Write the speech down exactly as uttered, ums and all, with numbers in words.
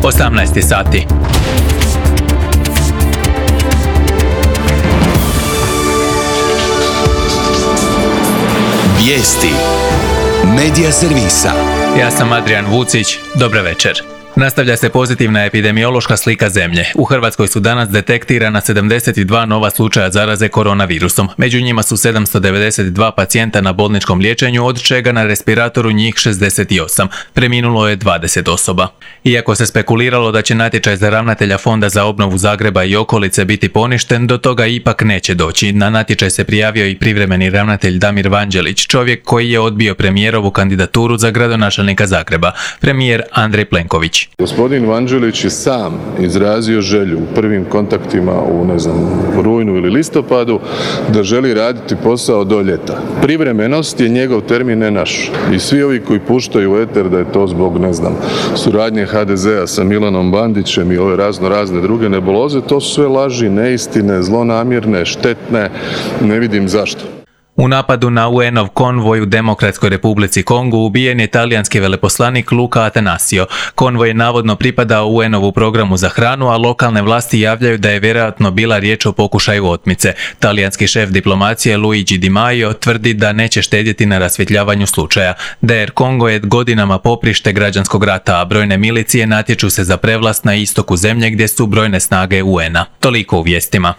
osamnaest sati. Vijesti Medija servisa. Ja sam Adrian Vucić, dobro večer. Nastavlja se pozitivna epidemiološka slika zemlje. U Hrvatskoj su danas detektirana sedamdeset dva nova slučaja zaraze koronavirusom. Među njima su sedamsto devedeset dva pacijenta na bolničkom liječenju, od čega na respiratoru njih šezdeset osam. Preminulo je dvadeset osoba. Iako se spekuliralo da će natječaj za ravnatelja Fonda za obnovu Zagreba i okolice biti poništen, do toga ipak neće doći. Na natječaj se prijavio i privremeni ravnatelj Damir Vanđelić, čovjek koji je odbio premijerovu kandidaturu za gradonačelnika Zagreba, premijer Andrej Plenković. Gospodin Vanđelić je sam izrazio želju u prvim kontaktima u, ne znam, rujnu ili listopadu da želi raditi posao do ljeta. Privremenost je njegov termin, ne naš. I svi ovi koji puštaju u eter da je to zbog, ne znam, suradnje ha de zea sa Milanom Bandićem i ove razno razne druge nebuloze, to su sve laži, neistine, zlonamjerne, štetne, ne vidim zašto. U napadu na u en-ov konvoj u Demokratskoj Republici Kongu ubijen je talijanski veleposlanik Luca Attanasio. Konvoj je navodno pripadao u en-ovu programu za hranu, a lokalne vlasti javljaju da je vjerojatno bila riječ o pokušaju otmice. Talijanski šef diplomacije Luigi Di Maio tvrdi da neće štedjeti na rasvjetljavanju slučaja. de er Kongo je godinama poprište građanskog rata, a brojne milicije natječu se za prevlast na istoku zemlje gdje su brojne snage u en-a. Toliko u vijestima.